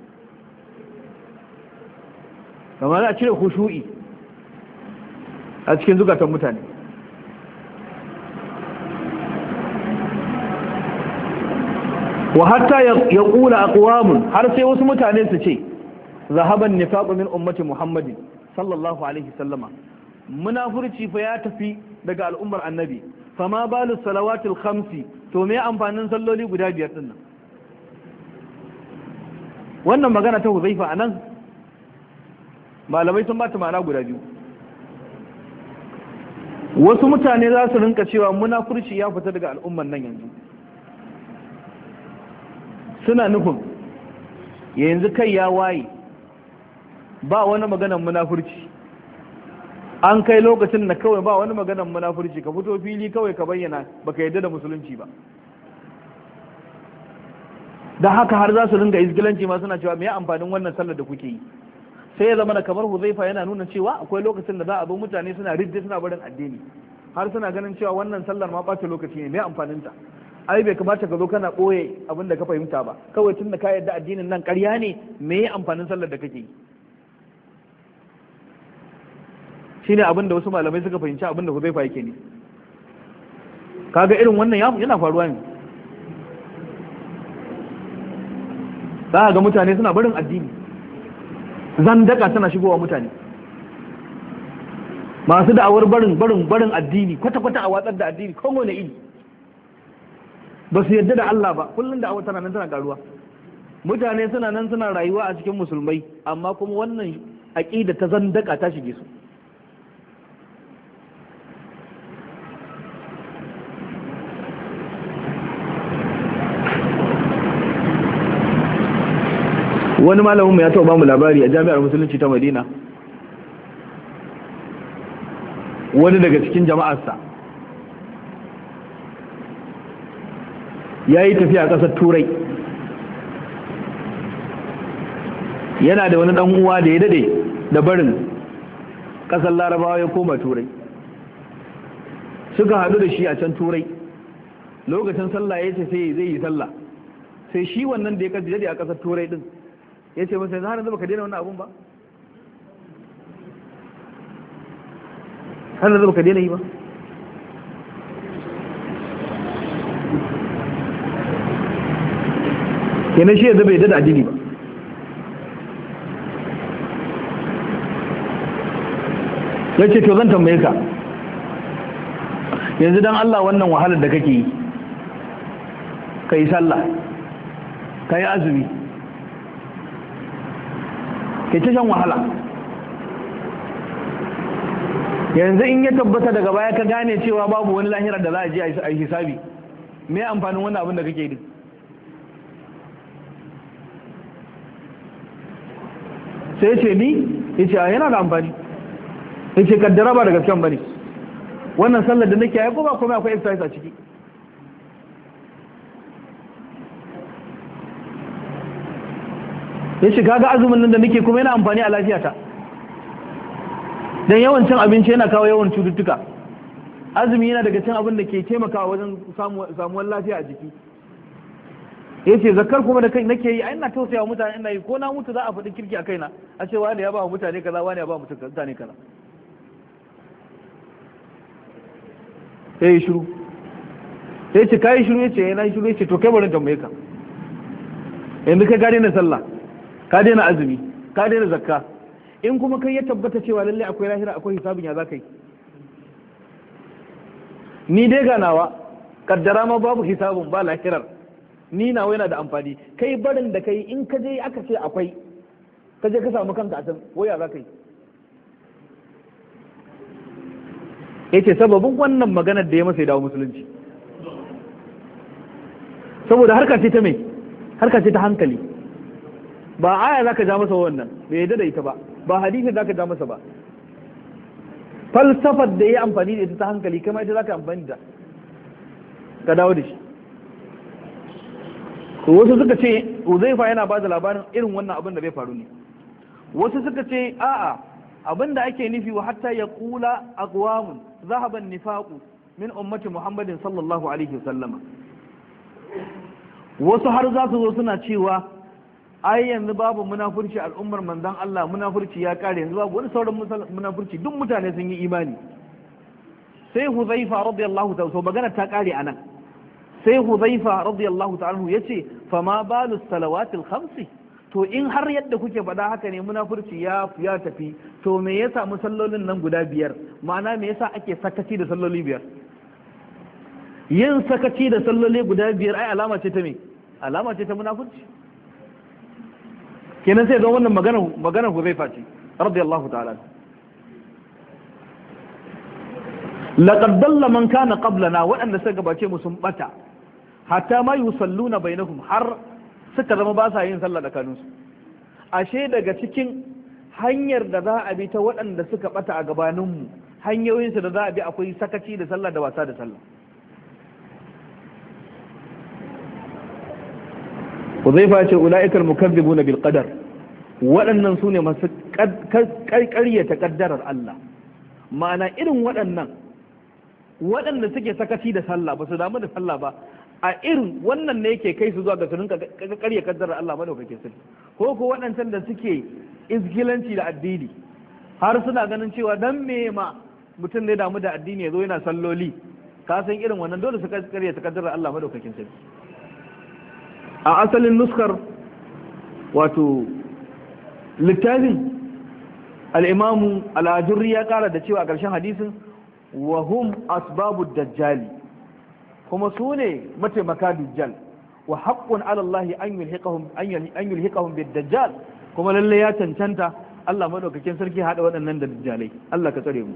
kamar a cire khushu'i a cikin zukatan mutane wa hatta yaqula aqwamun, har sai wasu mutane su ce zahaban nifaqu min ummati muhammadin sallallahu alaihi sallama, munafurci fa ya tafi daga al'ummar annabi, fama balu salawatul khamsi, to me amfanin salloli guda biyar din nan? Wannan magana ta Huzaifa anan malamai sun bata ma'ana guda biyu. Wasu mutane za su rinka cewa munafurci ya fita daga al'ummar nan yanzu, suna nufin yanzu kai ya waye ba wani maganar munafurci, an kai lokacin da kawai ba wani maganar munafurci, ka fito fili kawai ka bayyana baka yarda da musulunci ba. Da haka har za su ringa izgilanci ma suna cewa me amfanin wannan sallar da kuke yi? Sai ya zama da kamar Huzaifa yana nuna cewa akwai lokacin da za a zo mutane suna ridda suna barin addini, har suna ganin cewa wannan sallar ma ɓata lokaci ne, me amfanin ta? Ai bai kamata ka zo kana ɓoye abin da ka fahimta ba, kawai tun da ka yarda addinin nan ƙarya ne, me amfanin sallar da kake yi? Shine abin da wasu malamai suka fahimci abin da Huzaifa yake ne. Kaga irin wannan yana faruwa ne. Za ga mutane suna barin addini, zandaka suna shigowa mutane, masu da'awar barin barin barin addini kwata-kwata a watsar da addini komo na iri, ba su yarda da Allah ba, kullum da tana nan tana karuwa. Mutane suna nan suna rayuwa a cikin musulmai, amma kuma wannan aqida ta zandaka ta shige su. Wani malamin mu ya taɓa bamu labari a jami'ar musulunci ta Madina, wani daga cikin jama'arsa ya yi tafiya a ƙasar Turai, yana da wani ɗan uwa da ya dade da barin ƙasar Larabawa ya koma Turai, suka haɗu da shi a can Turai. Lokacin sallah ya ce sai zai yi sallah, sai shi wannan da ya kaji dade a ƙasar Turai din ya ce masa yanzu har yanzu baka daina wannan abun ba, har yanzu baka daina yi ba. kenan shi yanzu bai da addini ba. Ya ce to zan tambaye ka, yanzu dan Allah wannan wahalar da kake yi, ka yi sallah, ka yi azumi, ke ta shan wahala, yanzu in ya tabbata daga baya ka gane cewa babu wani lahirar da za a je a yi hisabi, me amfanin wannan abin da kake yi? Sai ce ni ya ce yana da amfani, ya ce kaddara ba da gasken bane, wannan sallar da nake yi ko ba kuma akwai exercise a ciki. Ya ce kaga azumin nan da nake kuma yana amfani a lafiyata, dan yawan cin abinci yana kawo yawan cututtuka. Azumi yana daga cin abin da ke taimakawa wajen samuwar lafiya a jiki. Ya ce zakar kuma da kai nake yi, ina tausaya wa mutane, ina yi ko na mutu za a faɗi kirki a kaina, a ce wani ya ba wa mutane kaza, wani ya ba mutane kaza. Ya yi shiru, ya ce ka yi shiru, ya ce yana yi shiru, ya ce to kai bari tambaye ka, yanzu kai ka daina sallah, ka daina azumi, ka daina zakka, in kuma kai ya tabbata cewa lalle akwai lahira akwai hisabin, ya za ka yi? Ni dai ganawa kaddara ma babu hisabin ba lahirar, ni nawa yana da amfani, kai barin da kai in ka je aka ce akwai, ka je ka samu kanka a can, waya za ka yi? Ya ce sababin wannan maganar da ya masa ya dawo musulunci, saboda harka ce ta mai, harka ce ta hankali, ba aya za ka ja masa wannan, bai yadda da ita ba, ba hadisi za ka ja masa ba, falsafar da ya amfani da ita ta hankali kama ita za ka amfani da ka dawo da shi. Wasu suka ce Uzaifa yana ba da labarin irin wannan abin da bai faru ne, wasu suka ce a'a abin da ake nufi wa hatta ya kula aqwamun zahaban nifaqu min ummati Muhammadin sallallahu alaihi wasallama, wasu har za su zo suna cewa ai yanzu babu munafurci al'ummar manzon Allah, munafurci ya kare, yanzu babu wani sauran munafurci, duk mutane sun yi imani. Sai Huzaifa radiyallahu ta'ala, so magana ta kare anan, sai Hudhaifa radiyallahu ta'ala yace fa ma balu salawatil khamsi, to in har yadda kuke faɗa haka ne munafurci ya ya tafi, to me yasa musallolin nan guda biyar, ma'ana me yasa ake sakaci da salloli biyar? Yin sakaci da salloli guda biyar ai alama ce ta me? Alama ce ta munafurci. Kenan sai ga wannan magana magana Hudhaifa ce radiyallahu ta'ala. laqad dalla man kana qablana, waɗanda suka gabace mu sun bata hatta ma yusalluna bainahum, har suka zama ba sa yin sallah tsakaninsu. Ashe daga cikin hanyar da za a bi ta waɗanda suka bata a gabaninmu, hanyoyinsu da za a bi akwai sakaci da sallah da wasa da sallah. Huzaifa ce ula'ikal mukazzibuna bil qadar, waɗannan su ne masu ƙaryata ƙaddarar Allah. Ma'ana irin waɗannan waɗanda suke sakaci da sallah, ba su damu da sallah ba, a irin wannan ne yake kai su zuwa ga su rinka ƙarya ƙaddarar Allah madaukakin sarki. Ko ko waɗancan da suke izgilanci da addini, har suna ganin cewa dan me ma mutum ne damu da addini ya zo yana salloli, ka san irin wannan dole su ƙaryata ƙaddarar Allah madaukakin sarki. A asalin nuskar wato littafin al'imamu al'ajurri ya kara da cewa a ƙarshen hadisin wa hum asbabu dajjali, kuma su ne mataimaka dajjal, wa haƙƙun alallahi an yulhiqahum bid dajjal, kuma lalle ya cancanta Allah madaukakin sarki haɗa waɗannan da dajjalai. Allah ka tsare mu.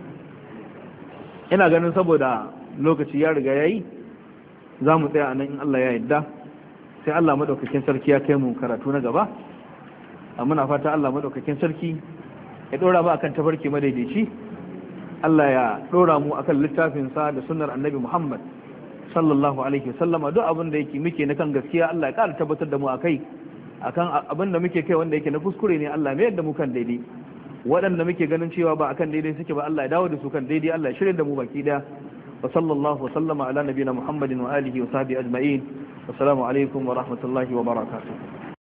Ina ganin saboda lokaci ya riga yayi za mu tsaya anan in Allah ya yarda, sai Allah madaukakin sarki ya kai mu karatu na gaba. Muna fata Allah madaukakin sarki ya dora mu akan tafarki madaidaici, Allah ya dora mu akan littafin sa da sunnar annabi Muhammad sallallahu alaihi wasallama. Duk abin da yake muke na kan gaskiya Allah ya ƙara tabbatar da mu akai, akan abin da muke kai wanda yake na kuskure ne Allah mai yadda mu kan daidai, waɗanda muke ganin cewa ba akan daidai suke ba Allah ya dawo da su kan daidai, Allah ya shirya da mu baki daya. Wa sallallahu wa sallama ala nabiyina Muhammadin wa alihi wa sahbihi ajma'in. Assalamu alaikum wa rahmatullahi wa barakatuh.